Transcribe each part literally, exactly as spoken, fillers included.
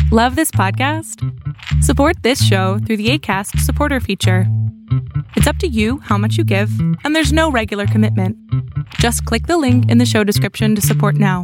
Love this podcast? Support this show through the Acast supporter feature. It's up to you how much you give, and there's no regular commitment. Just click the link in the show description to support now.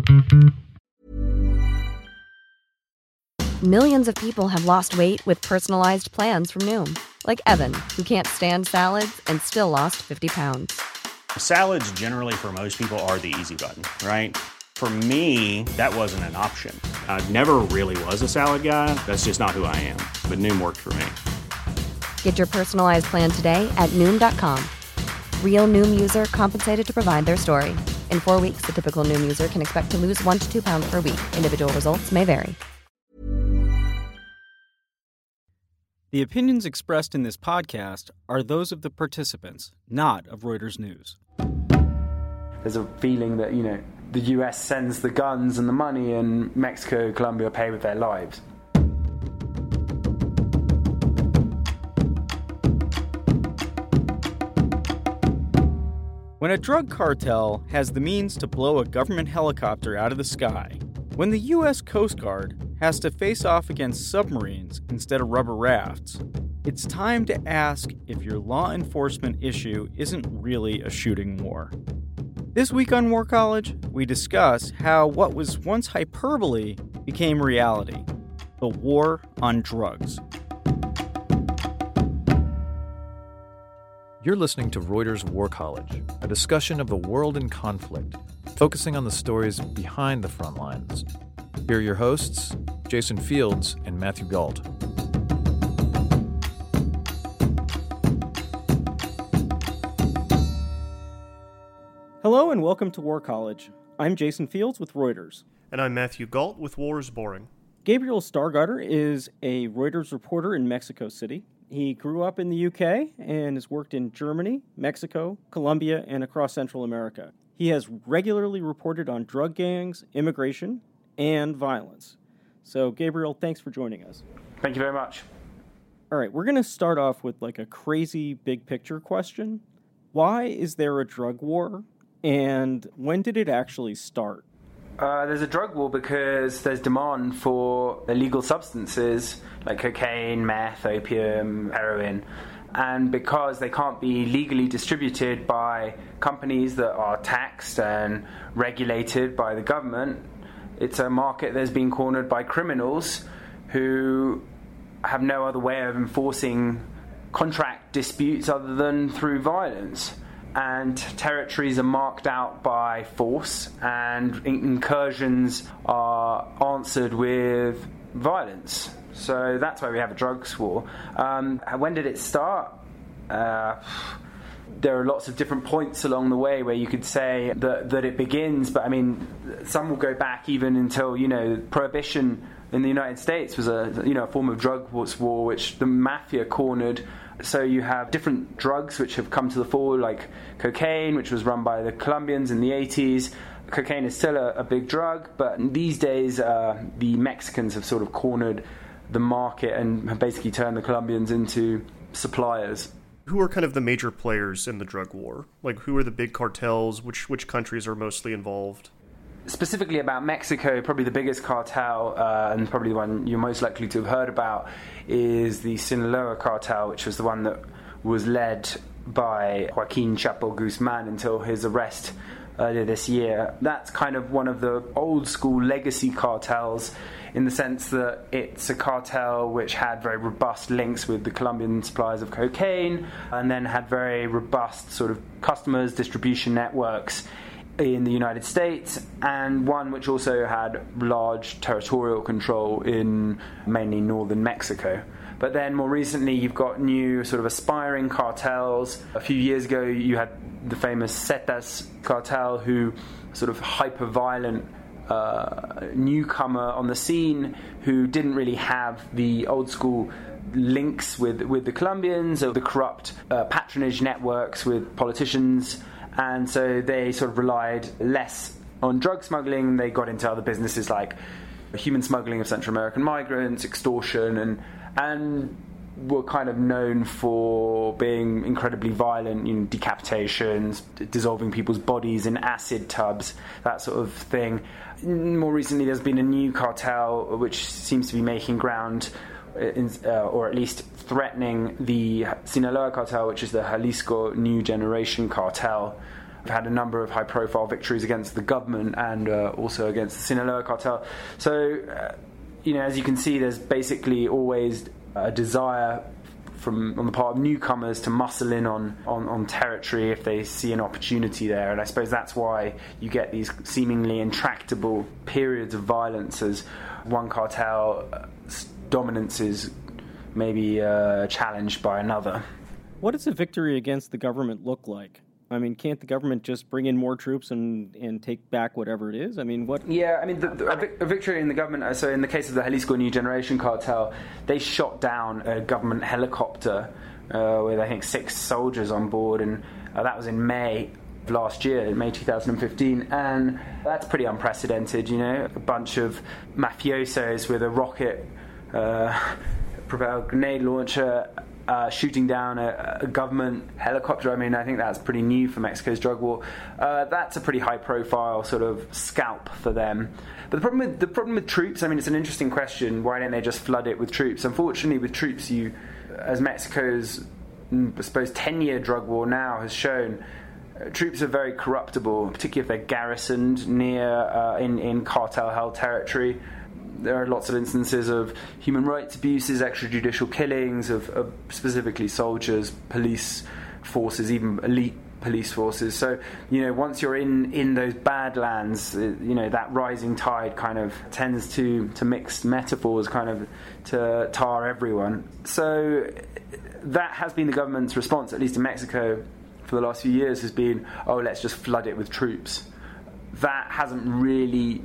Millions of people have lost weight with personalized plans from Noom. Like Evan, who can't stand salads and still lost fifty pounds. Salads generally for most people are the easy button, right? For me, that wasn't an option. I never really was a salad guy. That's just not who I am. But Noom worked for me. Get your personalized plan today at Noom dot com. Real Noom user compensated to provide their story. In four weeks, the typical Noom user can expect to lose one to two pounds per week. Individual results may vary. The opinions expressed in this podcast are those of the participants, not of Reuters News. There's a feeling that, you know, the U S sends the guns and the money and Mexico, Colombia pay with their lives. When a drug cartel has the means to blow a government helicopter out of the sky, when the U S Coast Guard has to face off against submarines instead of rubber rafts, it's time to ask if your law enforcement issue isn't really a shooting war. This week on War College, we discuss how what was once hyperbole became reality: the war on drugs. You're listening to Reuters War College, a discussion of the world in conflict, focusing on the stories behind the front lines. Here are your hosts, Jason Fields and Matthew Gault. Hello and welcome to War College. I'm Jason Fields with Reuters. And I'm Matthew Gault with War is Boring. Gabriel Stargardter is a Reuters reporter in Mexico City. He grew up in the U K and has worked in Germany, Mexico, Colombia, and across Central America. He has regularly reported on drug gangs, immigration, and violence. So, Gabriel, thanks for joining us. Thank you very much. All right, we're going to start off with like a crazy big picture question. Why is there a drug war, and when did it actually start? Uh, there's a drug war because there's demand for illegal substances like cocaine, meth, opium, heroin, and because they can't be legally distributed by companies that are taxed and regulated by the government, it's a market that's been cornered by criminals who have no other way of enforcing contract disputes other than through violence. And territories are marked out by force, and incursions are answered with violence. So that's why we have a drugs war. Um, when did it start? Uh, there are lots of different points along the way where you could say that, that it begins, but I mean, some will go back even until, you know, Prohibition in the United States was a, you know, a form of drug war which the mafia cornered. So you have different drugs which have come to the fore, like cocaine, which was run by the Colombians in the eighties. Cocaine is still a, a big drug, but these days uh, the Mexicans have sort of cornered the market and have basically turned the Colombians into suppliers. Who are kind of the major players in the drug war? Like, who are the big cartels? Which which countries are mostly involved? Specifically about Mexico, probably the biggest cartel, uh, and probably the one you're most likely to have heard about, is the Sinaloa cartel, which was the one that was led by Joaquin Chapo Guzman until his arrest earlier this year. That's kind of one of the old school legacy cartels, in the sense that it's a cartel which had very robust links with the Colombian suppliers of cocaine, and then had very robust sort of customers, distribution networks in the United States, and one which also had large territorial control in mainly northern Mexico. But then more recently you've got new sort of aspiring cartels. A few years ago you had the famous Zetas cartel, who sort of hyper-violent uh, newcomer on the scene who didn't really have the old school links with, with the Colombians, or the corrupt uh, patronage networks with politicians, and so they sort of relied less on drug smuggling. They got into other businesses like human smuggling of Central American migrants, extortion, and and were kind of known for being incredibly violent, you know, decapitations, d- dissolving people's bodies in acid tubs, that sort of thing. More recently, there's been a new cartel which seems to be making ground, in, uh, or at least threatening the Sinaloa cartel, which is the Jalisco New Generation cartel. We've had a number of high-profile victories against the government and uh, also against the Sinaloa cartel. So, uh, you know, as you can see, there's basically always a desire from on the part of newcomers to muscle in on, on, on territory if they see an opportunity there. And I suppose that's why you get these seemingly intractable periods of violence as one cartel's dominance is maybe uh, challenged by another. What does a victory against the government look like? I mean, can't the government just bring in more troops and, and take back whatever it is? I mean, what... Yeah, I mean, the, the, a, vic- a victory in the government... So in the case of the Jalisco New Generation cartel, they shot down a government helicopter uh, with, I think, six soldiers on board, and uh, that was in May of last year, in May twenty fifteen, and that's pretty unprecedented, you know? A bunch of mafiosos with a rocket uh, propelled grenade launcher... Uh, shooting down a, a government helicopter. I mean, I think that's pretty new for Mexico's drug war. Uh, that's a pretty high-profile sort of scalp for them. But the problem with the problem with troops, I mean, it's an interesting question. Why don't they just flood it with troops? Unfortunately, with troops, you, as Mexico's, I suppose, ten-year drug war now has shown, uh, troops are very corruptible, particularly if they're garrisoned near uh, in in cartel-held territory. There are lots of instances of human rights abuses, extrajudicial killings of, of specifically soldiers, police forces, even elite police forces. So, you know, once you're in, in those bad lands, you know, that rising tide kind of tends to, to mix metaphors, kind of to tar everyone. So that has been the government's response, at least in Mexico, for the last few years, has been, oh, let's just flood it with troops. That hasn't really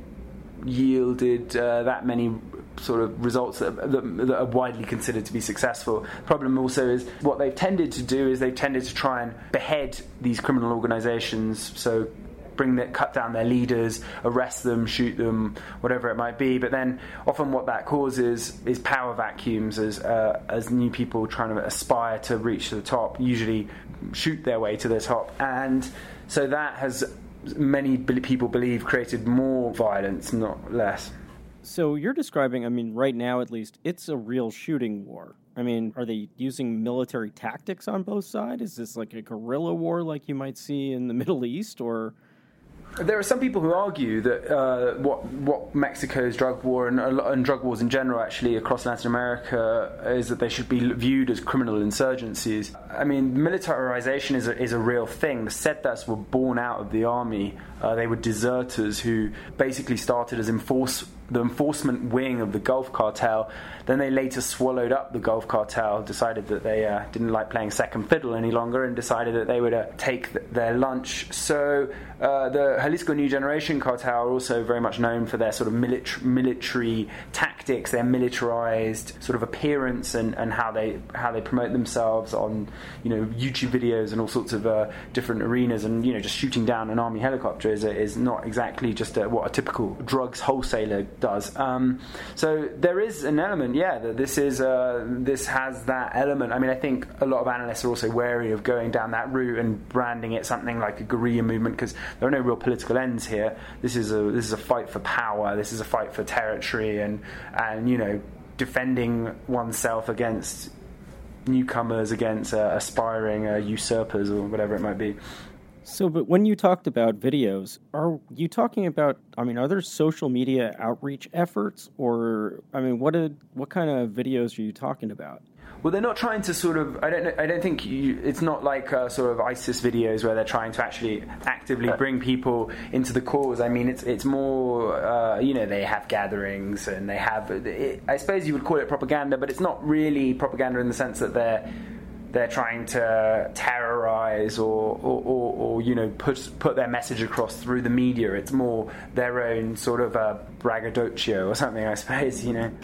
yielded uh, that many sort of results that, that, that are widely considered to be successful. The problem also is what they've tended to do is they've tended to try and behead these criminal organizations, so bring that, cut down their leaders, arrest them, shoot them, whatever it might be. But then often what that causes is power vacuums as uh, as new people trying to aspire to reach the top usually shoot their way to the top, and so that has, many people believe, created more violence, not less. So you're describing, I mean, right now at least, it's a real shooting war. I mean, are they using military tactics on both sides? Is this like a guerrilla war like you might see in the Middle East, or... There are some people who argue that uh, what what Mexico's drug war and, and drug wars in general, actually across Latin America, is that they should be viewed as criminal insurgencies. I mean, militarization is a, is a real thing. The Zetas were born out of the army. Uh, they were deserters who basically started as enforce, the enforcement wing of the Gulf Cartel. Then they later swallowed up the Gulf Cartel, decided that they uh, didn't like playing second fiddle any longer, and decided that they would uh, take th- their lunch. So uh, the Jalisco New Generation cartel are also very much known for their sort of military, military tactics, their militarized sort of appearance, and, and how they how they promote themselves on, you know, YouTube videos and all sorts of uh, different arenas. And, you know, just shooting down an army helicopter is, is not exactly just a, what a typical drugs wholesaler does. Um, so there is an element, yeah, that this is uh, this has that element. I mean, I think a lot of analysts are also wary of going down that route and branding it something like a guerrilla movement, because there are no real political ends here. This is a this is a fight for power. This is a fight for territory, and and you know, defending oneself against newcomers, against uh, aspiring uh, usurpers, or whatever it might be. So, but when you talked about videos, are you talking about, I mean, are there social media outreach efforts, or, I mean, what did, what kind of videos are you talking about? Well, they're not trying to sort of, I don't I don't think you, it's not like uh, sort of ISIS videos where they're trying to actually actively bring people into the cause. I mean, it's it's more, uh, you know, they have gatherings and they have, it, I suppose you would call it propaganda, but it's not really propaganda in the sense that they're, they're trying to terrorize or, or, or, or, you know, put put their message across through the media. It's more their own sort of a braggadocio or something, I suppose, you know.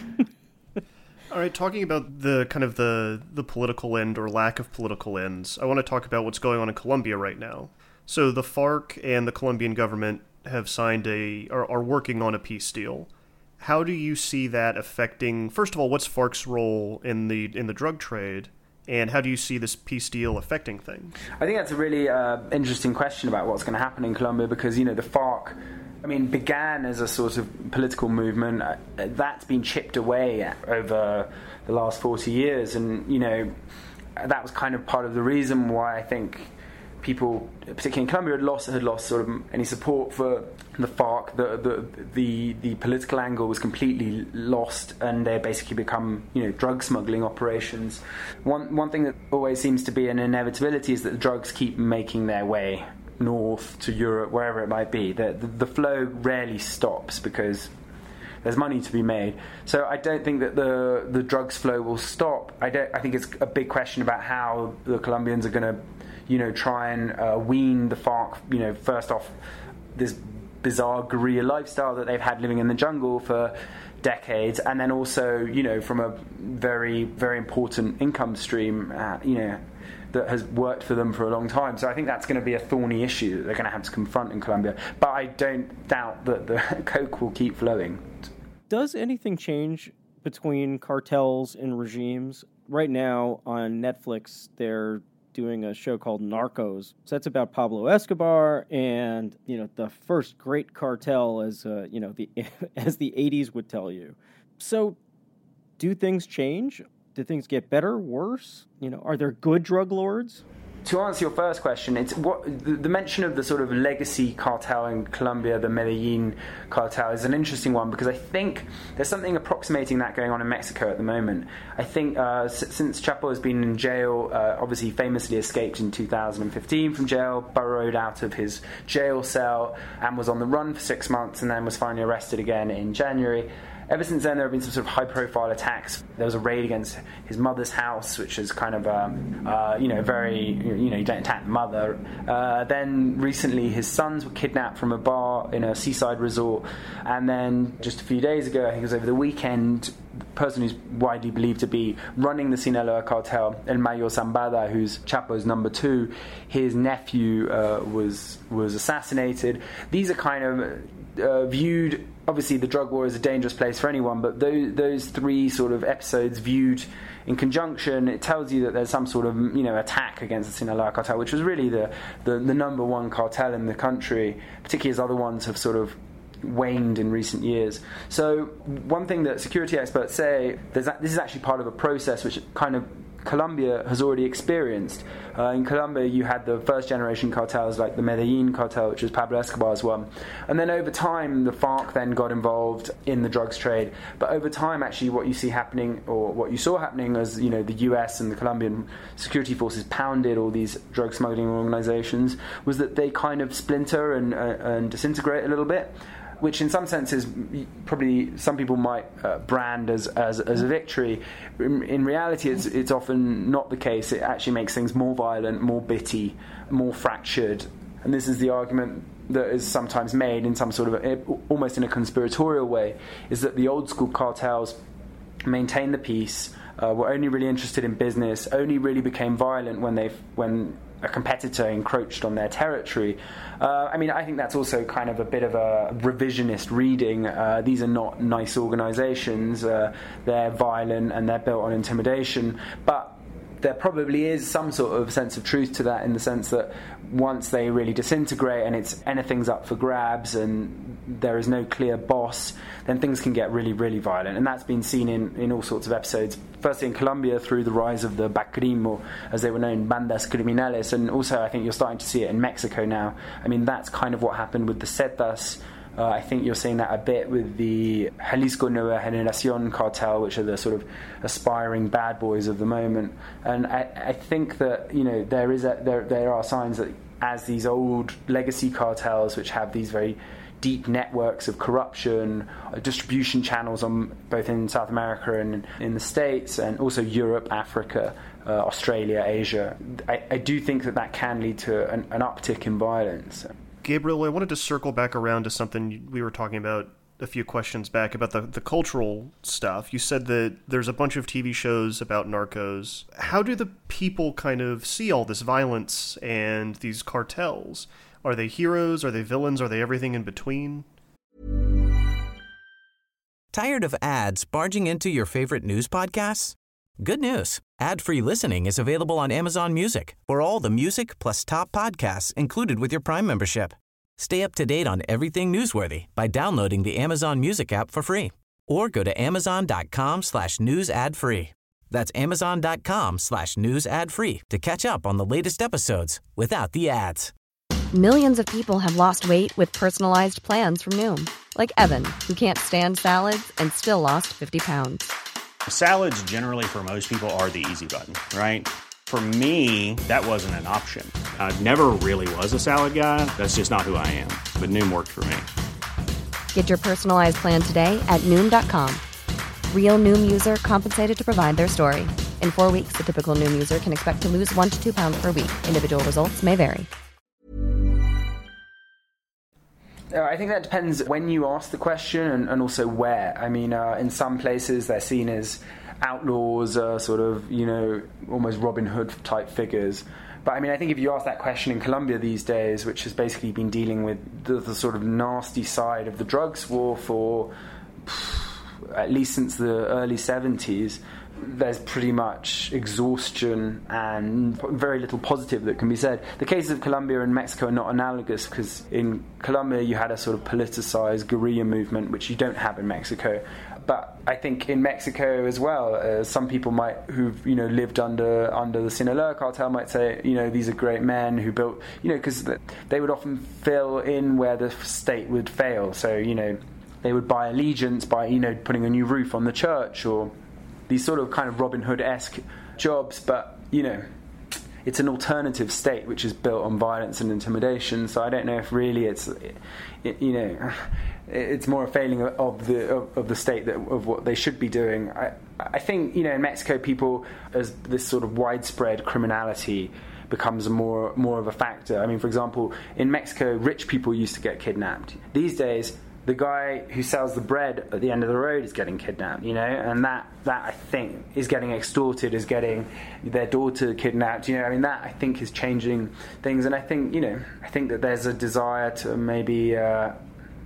All right, talking about the kind of the, the political end or lack of political ends, I want to talk about what's going on in Colombia right now. So the FARC and the Colombian government have signed a, are, are working on a peace deal. How do you see that affecting, first of all, what's FARC's role in the in the drug trade? And how do you see this peace deal affecting things? I think that's a really uh, interesting question about what's going to happen in Colombia because, you know, the FARC, I mean, began as a sort of political movement. Uh, that's been chipped away over the last forty years. And, you know, that was kind of part of the reason why I think people, particularly in Colombia, had lost had lost sort of any support for the FARC. The the the, the political angle was completely lost, and they basically become, you know, drug smuggling operations. One one thing that always seems to be an inevitability is that the drugs keep making their way north to Europe, wherever it might be. The the, the flow rarely stops because there's money to be made. So I don't think that the the drugs flow will stop. I don't. I think it's a big question about how the Colombians are going to, you know, try and uh, wean the FARC, you know, first off, this bizarre guerrilla lifestyle that they've had living in the jungle for decades, and then also, you know, from a very, very important income stream, uh, you know, that has worked for them for a long time. So I think that's going to be a thorny issue that they're going to have to confront in Colombia. But I don't doubt that the coke will keep flowing. Does anything change between cartels and regimes? Right now on Netflix, they're doing a show called Narcos. So that's about Pablo Escobar and, you know, the first great cartel, as uh, you know, the as the eighties would tell you. So do things change? Do things get better, worse? You know, are there good drug lords? To answer your first question, it's what the, the mention of the sort of legacy cartel in Colombia, the Medellin cartel, is an interesting one because I think there's something approximating that going on in Mexico at the moment. I think uh, s- since Chapo has been in jail, uh, obviously famously escaped in two thousand fifteen from jail, burrowed out of his jail cell and was on the run for six months and then was finally arrested again in January. Ever since then, there have been some sort of high-profile attacks. There was a raid against his mother's house, which is kind of, um, uh, you know, very, you know, you don't attack the mother. Uh, then recently, his sons were kidnapped from a bar in a seaside resort. And then just a few days ago, I think it was over the weekend, the person who's widely believed to be running the Sinaloa cartel, El Mayo Zambada, who's Chapo's number two, his nephew uh, was was assassinated. These are kind of uh, viewed. Obviously, the drug war is a dangerous place for anyone, but those, those three sort of episodes viewed in conjunction, it tells you that there's some sort of, you know, attack against the Sinaloa cartel, which was really the, the, the number one cartel in the country, particularly as other ones have sort of waned in recent years. So one thing that security experts say, there's that, this is actually part of a process which kind of Colombia has already experienced. Uh, in Colombia, you had the first generation cartels like the Medellin cartel, which was Pablo Escobar's one. And then over time, the FARC then got involved in the drugs trade. But over time, actually, what you see happening, or what you saw happening as, you know, the U S and the Colombian security forces pounded all these drug smuggling organizations, was that they kind of splinter and, uh, and disintegrate a little bit, which in some senses probably some people might uh, brand as, as as a victory. In, in reality, it's it's often not the case. It actually makes things more violent, more bitty, more fractured. And this is the argument that is sometimes made in some sort of a, almost in a conspiratorial way, is that the old school cartels maintained the peace, uh, were only really interested in business, only really became violent when they when a competitor encroached on their territory. Uh, I mean, I think that's also kind of a bit of a revisionist reading. Uh, these are not nice organizations. Uh, they're violent and they're built on intimidation. But there probably is some sort of sense of truth to that, in the sense that once they really disintegrate and it's anything's up for grabs and there is no clear boss, then things can get really, really violent. And that's been seen in, in all sorts of episodes. Firstly in Colombia through the rise of the BACRIM, or as they were known, bandas criminales, and also I think you're starting to see it in Mexico now. I mean, that's kind of what happened with the Zetas. Uh, I think you're seeing that a bit with the Jalisco Nueva Generación cartel, which are the sort of aspiring bad boys of the moment. And I, I think that, you know, there is a, there there are signs that as these old legacy cartels, which have these very deep networks of corruption, uh, distribution channels on both in South America and in the States, and also Europe, Africa, uh, Australia, Asia, I, I do think that that can lead to an, an uptick in violence. Gabriel, I wanted to circle back around to something we were talking about a few questions back about the, the cultural stuff. You said that there's a bunch of T V shows about narcos. How do the people kind of see all this violence and these cartels? Are they heroes? Are they villains? Are they everything in between? Tired of ads barging into your favorite news podcasts? Good news. Ad-free listening is available on Amazon Music for all the music plus top podcasts included with your Prime membership. Stay up to date on everything newsworthy by downloading the Amazon Music app for free or go to amazon.com slash news ad free. That's amazon.com slash news ad free to catch up on the latest episodes without the ads. Millions of people have lost weight with personalized plans from Noom. Like Evan, who can't stand salads and still lost fifty pounds. Salads generally for most people are the easy button, right? For me, that wasn't an option. I never really was a salad guy. That's just not who I am. But Noom worked for me. Get your personalized plan today at Noom dot com. Real Noom user compensated to provide their story. In four weeks, the typical Noom user can expect to lose one to two pounds per week. Individual results may vary. I think that depends when you ask the question and, and also where. I mean, uh, in some places they're seen as outlaws, uh, sort of, you know, almost Robin Hood type figures. But I mean, I think if you ask that question in Colombia these days, which has basically been dealing with the, the sort of nasty side of the drugs war for pff, at least since the early seventies, there's pretty much exhaustion and very little positive that can be said. The cases of Colombia and Mexico are not analogous because in Colombia you had a sort of politicized guerrilla movement, which you don't have in Mexico. But I think in Mexico as well, uh, some people might who've you know lived under under the Sinaloa cartel might say, you know, these are great men who built, you know, because they would often fill in where the state would fail. So you know, they would buy allegiance by you know putting a new roof on the church or these sort of kind of Robin Hood-esque jobs, but, you know, it's an alternative state which is built on violence and intimidation, so I don't know if really it's, it, it, you know, it's more a failing of the of, of the state that, of what they should be doing. I, I think, you know, in Mexico, people, as this sort of widespread criminality becomes more, more of a factor. I mean, for example, in Mexico, rich people used to get kidnapped. These days, the guy who sells the bread at the end of the road is getting kidnapped, you know, and that, that I think is getting extorted, is getting their daughter kidnapped, you know, I mean, that I think is changing things, and I think, you know, I think that there's a desire to maybe, uh,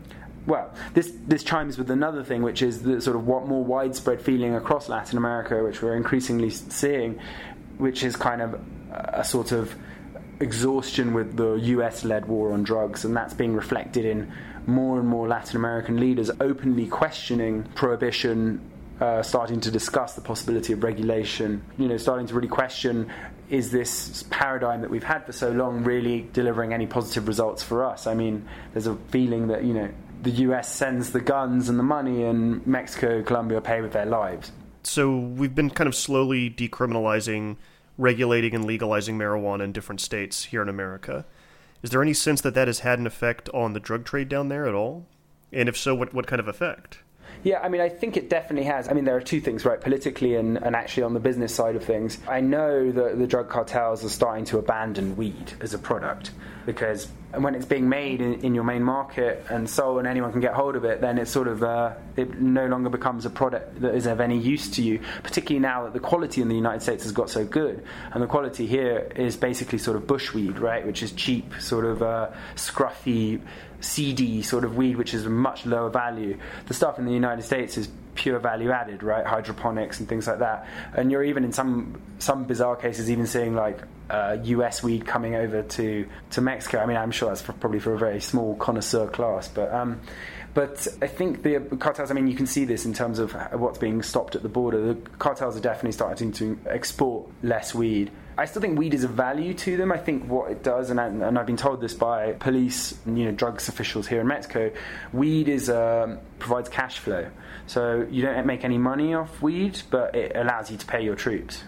well, this this chimes with another thing, which is the sort of what more widespread feeling across Latin America, which we're increasingly seeing, which is kind of a sort of exhaustion with the U S-led war on drugs, and that's being reflected in more and more Latin American leaders openly questioning prohibition, uh, starting to discuss the possibility of regulation, you know, starting to really question, is this paradigm that we've had for so long really delivering any positive results for us? I mean, there's a feeling that, you know, the U S sends the guns and the money and Mexico, Colombia pay with their lives. So we've been kind of slowly decriminalizing, regulating and legalizing marijuana in different states here in America. Is there any sense that that has had an effect on the drug trade down there at all? And if so, what, what kind of effect? Yeah, I mean, I think it definitely has. I mean, there are two things, right? Politically and, and actually on the business side of things. I know that the drug cartels are starting to abandon weed as a product because when it's being made in, in your main market and sold and anyone can get hold of it, then it's sort of, uh, it no longer becomes a product that is of any use to you, particularly now that the quality in the United States has got so good. And the quality here is basically sort of bushweed, right, which is cheap, sort of uh, scruffy, seedy sort of weed, which is a much lower value. The stuff in the United States is pure value added, right? Hydroponics and things like that. And you're even in some some bizarre cases even seeing like uh, U S weed coming over to, to Mexico. I mean, I'm sure that's for, probably for a very small connoisseur class, but um, but I think the cartels, I mean, you can see this in terms of what's being stopped at the border. The cartels are definitely starting to export less weed. I still think weed is of value to them. I think what it does, and, I, and I've been told this by police, you know, drugs officials here in Mexico, weed is um, provides cash flow. So you don't make any money off weed, but it allows you to pay your troops.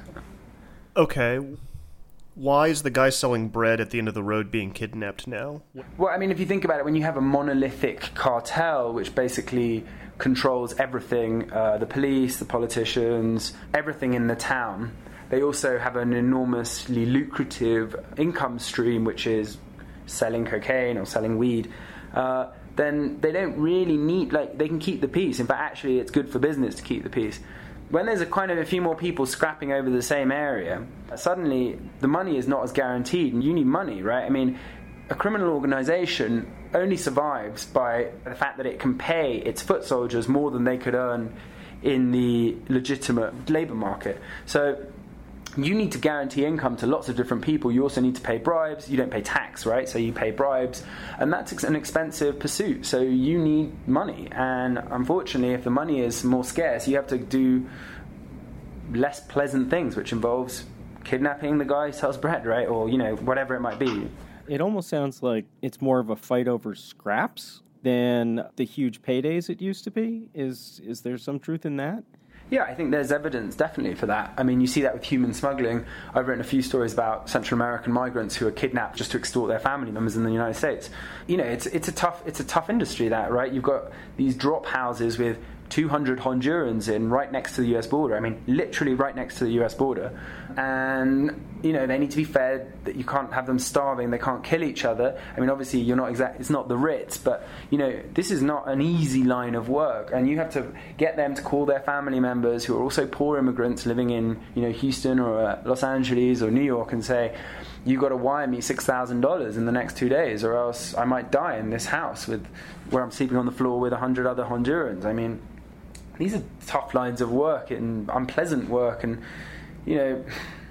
Okay. Why is the guy selling bread at the end of the road being kidnapped now? Well, I mean, if you think about it, when you have a monolithic cartel, which basically controls everything, uh, the police, the politicians, everything in the town, they also have an enormously lucrative income stream, which is selling cocaine or selling weed. Uh, then they don't really need, like, they can keep the peace. In fact, actually, it's good for business to keep the peace. When there's a kind of a few more people scrapping over the same area, suddenly the money is not as guaranteed, and you need money, right? I mean, a criminal organization only survives by the fact that it can pay its foot soldiers more than they could earn in the legitimate labour market. So you need to guarantee income to lots of different people. You also need to pay bribes. You don't pay tax, right? So you pay bribes. And that's an expensive pursuit. So you need money. And unfortunately, if the money is more scarce, you have to do less pleasant things, which involves kidnapping the guy who sells bread, right? Or, you know, whatever it might be. It almost sounds like it's more of a fight over scraps than the huge paydays it used to be. Is is there some truth in that? Yeah, I think there's evidence definitely for that. I mean, you see that with human smuggling. I've written a few stories about Central American migrants who are kidnapped just to extort their family members in the United States. You know, it's it's a tough it's a tough industry, that, right? You've got these drop houses with two hundred Hondurans in right next to the U S border. I mean, literally right next to the U S border. And, you know, they need to be fed, that you can't have them starving, they can't kill each other. I mean, obviously, you're not exact, it's not the Ritz, but, you know, this is not an easy line of work. And you have to get them to call their family members who are also poor immigrants living in, you know, Houston or uh, Los Angeles or New York and say, you've got to wire me six thousand dollars in the next two days or else I might die in this house with where I'm sleeping on the floor with a hundred other Hondurans. I mean, these are tough lines of work and unpleasant work, and, you know,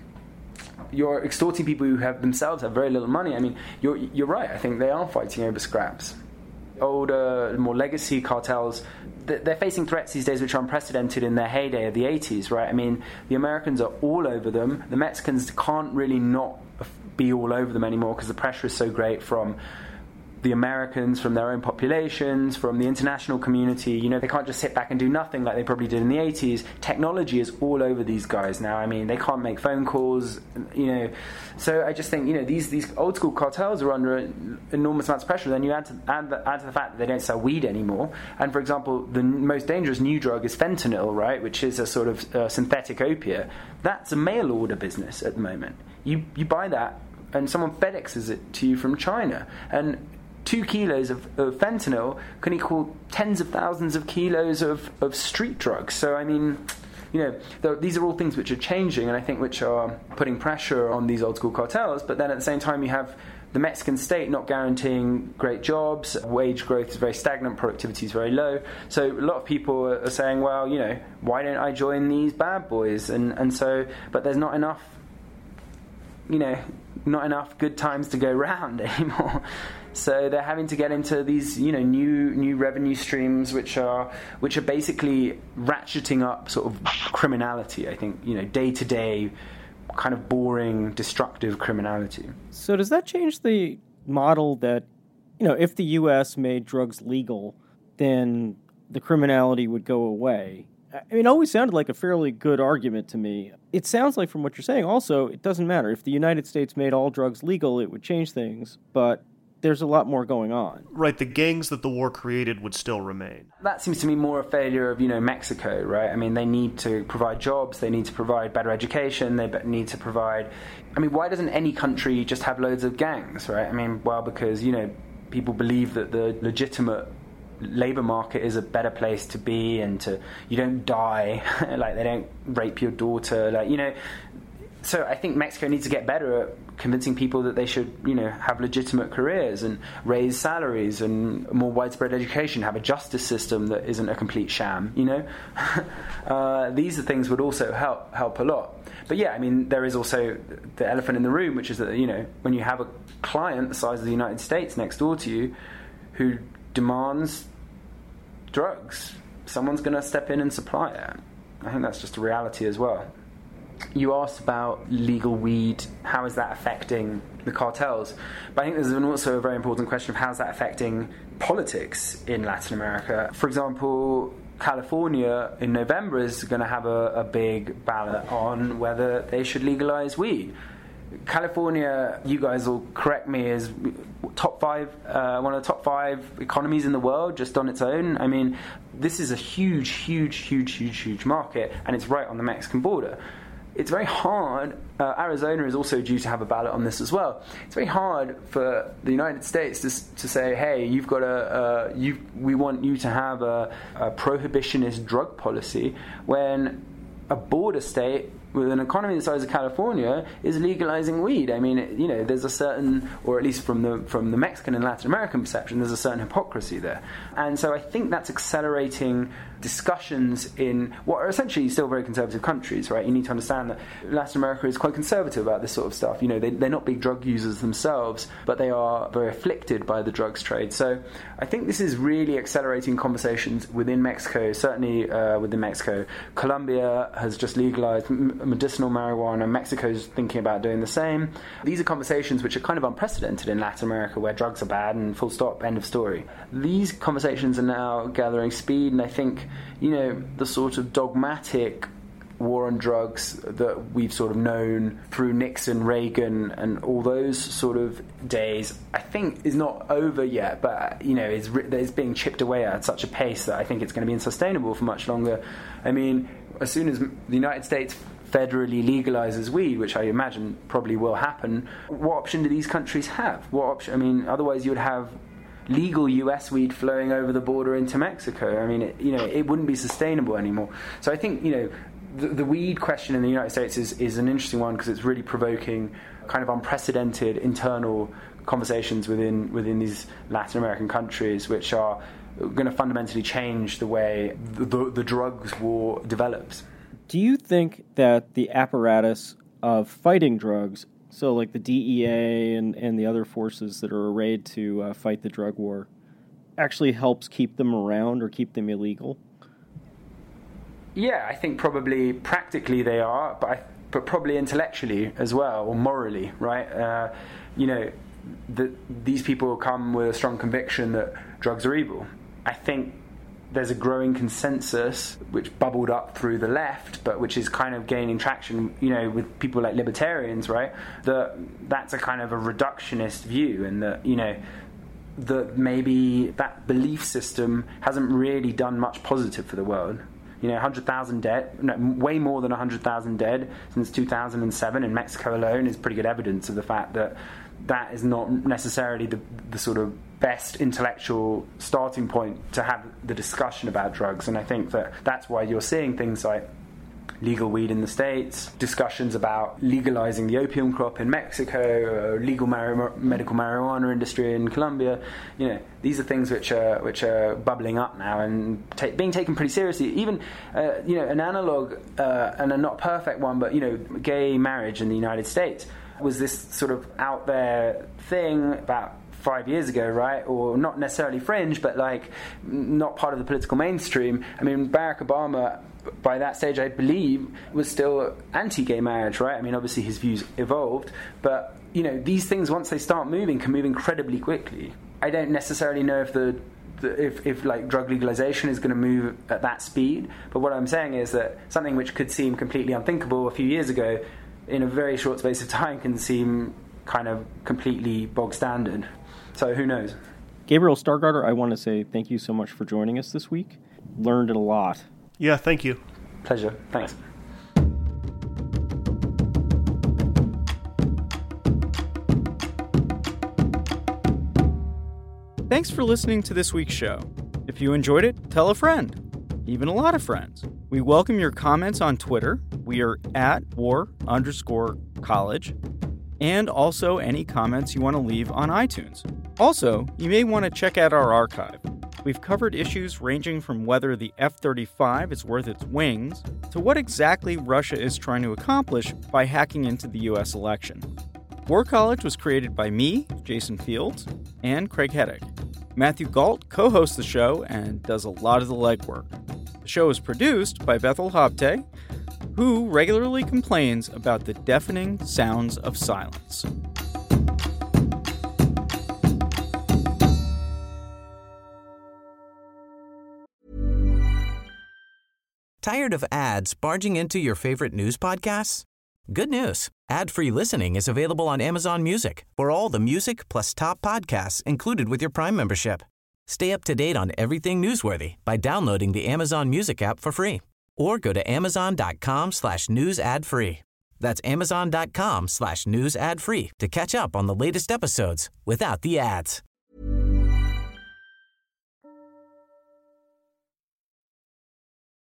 you're extorting people who have themselves have very little money. I mean, you're you're right. I think they are fighting over scraps. Older, more legacy cartels, they're facing threats these days which are unprecedented in their heyday of the eighties, right? I mean, the Americans are all over them. The Mexicans can't really not be all over them anymore because the pressure is so great from the Americans, from their own populations, from the international community. You know, they can't just sit back and do nothing like they probably did in the eighties. Technology is all over these guys now. I mean, they can't make phone calls, you know. So I just think, you know, these these old school cartels are under enormous amounts of pressure. Then you add to, add, the, add to the fact that they don't sell weed anymore. And for example, the most dangerous new drug is fentanyl, right, which is a sort of uh, synthetic opiate. That's a mail order business at the moment. You you buy that and someone FedExes it to you from China. And two kilos of, of fentanyl can equal tens of thousands of kilos of, of street drugs. So, I mean, you know, th- these are all things which are changing and I think which are putting pressure on these old school cartels. But then at the same time, you have the Mexican state not guaranteeing great jobs. Wage growth is very stagnant. Productivity is very low. So a lot of people are saying, well, you know, why don't I join these bad boys? And, and so, but there's not enough, you know, not enough good times to go round anymore. So they're having to get into these, you know, new new revenue streams, which are which are basically ratcheting up sort of criminality. I think, you know, day to day, kind of boring, destructive criminality. So does that change the model that, you know, if the U S made drugs legal, then the criminality would go away? I mean, it always sounded like a fairly good argument to me. It sounds like from what you're saying also, it doesn't matter. If the United States made all drugs legal, it would change things, but there's a lot more going on. Right, the gangs that the war created would still remain. That seems to me more a failure of, you know, Mexico, right? I mean, they need to provide jobs, they need to provide better education, they need to provide... I mean, why doesn't any country just have loads of gangs, right? I mean, well, because, you know, people believe that the legitimate labour market is a better place to be and to... You don't die, like, they don't rape your daughter, like, you know... So I think Mexico needs to get better at convincing people that they should, you know, have legitimate careers and raise salaries and more widespread education, have a justice system that isn't a complete sham, you know. uh, these are things would also help help a lot. But yeah, I mean, there is also the elephant in the room, which is that, you know, when you have a client the size of the United States next door to you who demands drugs, someone's going to step in and supply it. I think that's just a reality as well. You asked about legal weed, how is that affecting the cartels? But I think there's also a very important question of how is that affecting politics in Latin America. For example, California in November is going to have a, a big ballot on whether they should legalize weed. California, you guys will correct me, is top five, uh, one of the top five economies in the world just on its own. I mean, this is a huge, huge, huge, huge, huge market, and it's right on the Mexican border. It's very hard. Uh, Arizona is also due to have a ballot on this as well. It's very hard for the United States to, to say, "Hey, you've got a, uh, you, we want you to have a, a prohibitionist drug policy," when a border state with an economy the size of California is legalizing weed. I mean, you know, there's a certain, or at least from the from the Mexican and Latin American perception, there's a certain hypocrisy there. And so I think that's accelerating discussions in what are essentially still very conservative countries, right? You need to understand that Latin America is quite conservative about this sort of stuff. You know, they, they're not big drug users themselves, but they are very afflicted by the drugs trade. So I think this is really accelerating conversations within Mexico, certainly uh, within Mexico. Colombia has just legalized medicinal marijuana. Mexico's thinking about doing the same. These are conversations which are kind of unprecedented in Latin America, where drugs are bad and full stop, end of story. These conversations are now gathering speed, and I think, you know, the sort of dogmatic war on drugs that we've sort of known through Nixon, Reagan, and all those sort of days, I think is not over yet, but, you know, is, is being chipped away at such a pace that I think it's going to be unsustainable for much longer. I mean, as soon as the United States federally legalizes weed, which I imagine probably will happen, what option do these countries have? What option? I mean, otherwise you would have legal U S weed flowing over the border into Mexico. I mean, it, you know, it wouldn't be sustainable anymore. So I think, you know, the, the weed question in the United States is, is an interesting one because it's really provoking kind of unprecedented internal conversations within within these Latin American countries, which are going to fundamentally change the way the, the, the drugs war develops. Do you think that the apparatus of fighting drugs, so like the D E A and, and the other forces that are arrayed to uh, fight the drug war, actually helps keep them around or keep them illegal? Yeah, I think probably practically they are, but I, but probably intellectually as well, or morally, right? Uh, you know, the, these people come with a strong conviction that drugs are evil. I think there's a growing consensus which bubbled up through the left, but which is kind of gaining traction, you know, with people like libertarians, right? That that's a kind of a reductionist view, and that, you know, that maybe that belief system hasn't really done much positive for the world. You know, one hundred thousand dead, no, way more than one hundred thousand dead since two thousand seven in Mexico alone is pretty good evidence of the fact that that is not necessarily the, the sort of best intellectual starting point to have the discussion about drugs. And I think that that's why you're seeing things like legal weed in the States, discussions about legalizing the opium crop in Mexico, uh, legal mar- medical marijuana industry in Colombia. You know, these are things which are which are bubbling up now and ta- being taken pretty seriously. Even, uh, you know, an analog uh, and a not perfect one, but, you know, gay marriage in the United States was this sort of out there thing about five years ago, right? Or not necessarily fringe, but like not part of the political mainstream. I mean, Barack Obama, by that stage, I believe, was still anti-gay marriage, right? I mean, obviously his views evolved, but, you know, these things, once they start moving, can move incredibly quickly. I don't necessarily know if the, the if, if like drug legalization is going to move at that speed, but what I'm saying is that something which could seem completely unthinkable a few years ago, in a very short space of time, can seem kind of completely bog standard. So who knows? Gabriel Stargardter, I want to say thank you so much for joining us this week. Learned a lot. Yeah, thank you. Pleasure. Thanks. Thanks for listening to this week's show. If you enjoyed it, tell a friend, even a lot of friends. We welcome your comments on Twitter. We are at war underscore college. And also any comments you want to leave on iTunes. Also, you may want to check out our archive. We've covered issues ranging from whether the F thirty-five is worth its wings to what exactly Russia is trying to accomplish by hacking into the U S election. War College was created by me, Jason Fields, and Craig Heddick. Matthew Galt co-hosts the show and does a lot of the legwork. The show is produced by Bethel Habte, who regularly complains about the deafening sounds of silence. Tired of ads barging into your favorite news podcasts? Good news. Ad-free listening is available on Amazon Music for all the music plus top podcasts included with your Prime membership. Stay up to date on everything newsworthy by downloading the Amazon Music app for free or go to amazon.com slash news ad free. That's amazon.com slash news ad free to catch up on the latest episodes without the ads.